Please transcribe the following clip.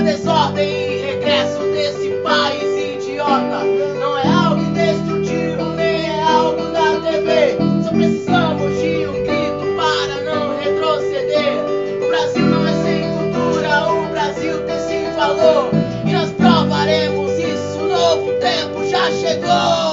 desordem e regresso desse país idiota. Não é algo indestrutível, nem é algo da TV. Só precisamos de um grito para não retroceder. O Brasil não é sem cultura, o Brasil tem sim valor. E nós provaremos isso, o novo tempo já chegou.